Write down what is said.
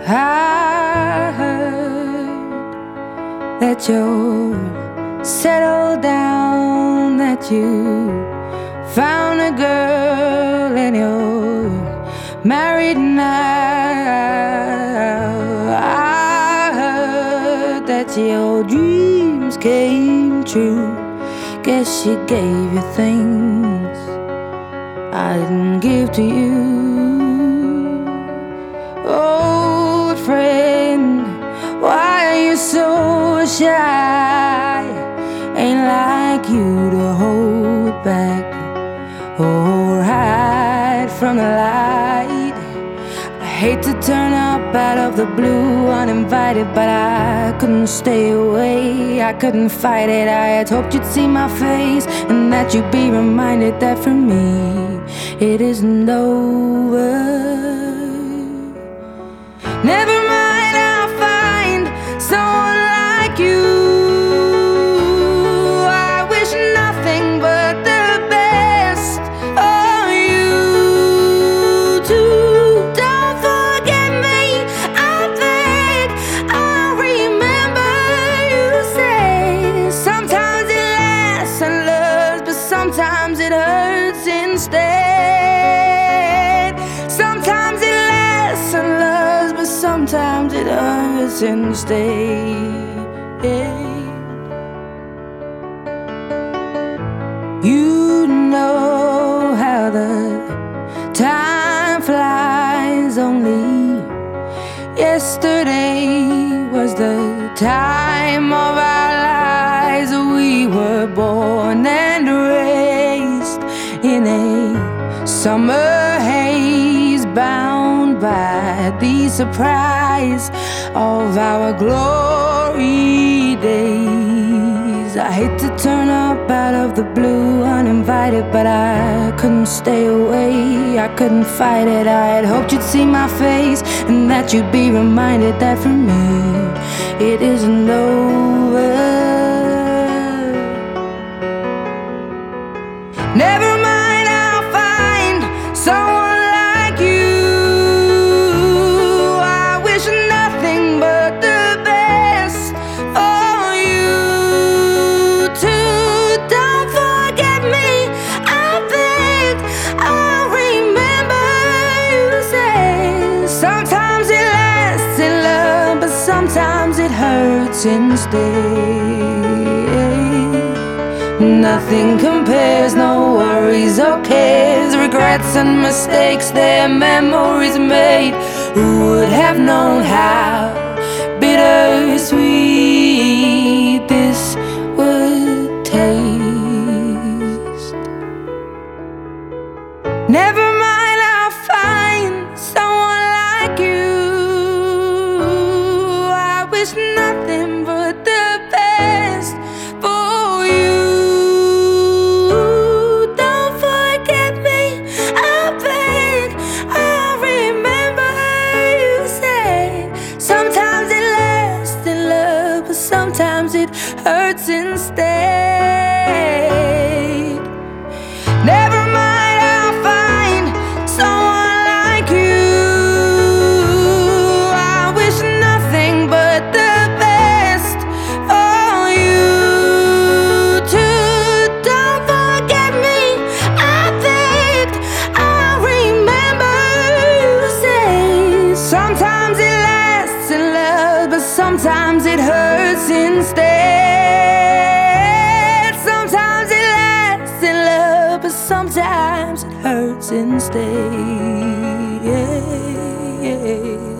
I heard that you're settled down, that you found a girl and you're married now. I heard that your dreams came true. Guess she gave you things I didn't give to you. Old friend, why are you so shy? Ain't like you to hold back or hide from the light. I hate to turn up out of the blue uninvited, but I couldn't stay away, I couldn't fight it. I had hoped you'd see my face and that you'd be reminded that for me it isn't over. Never mind, I'll find someone like you. I wish nothing but the best for you too. Don't forget me, I beg. I remember you say sometimes it lasts and loves, but sometimes it hurts instead. Sometimes it lasts and loves, but sometimes it hurts instead. You know how the time flies. Only yesterday was the time of our lives. We were born and raised in a summer haze, bound by the surprise of our glory days. I hate to turn up out of the blue uninvited, but I couldn't stay away, I couldn't fight it. I had hoped you'd see my face and that you'd be reminded that for me it isn't over. Never mind, I'll find someone like you. I wish nothing but the best for you too. Don't forget me, I beg. I remember you say sometimes it lasts in love, but sometimes it hurts instead. Nothing compares, no worries or cares, regrets and mistakes, their memories made. Who would have known how bittersweet this would taste? Never mind, I'll find someone like you. I wish nothing but the best for you. Sometimes it hurts instead. Never mind, I'll find someone like you. I wish nothing but the best for you too. Don't forget me, I beg. I remember you say sometimes it lasts in love, but sometimes it hurts instead. Sometimes it lasts in love, but sometimes it hurts instead.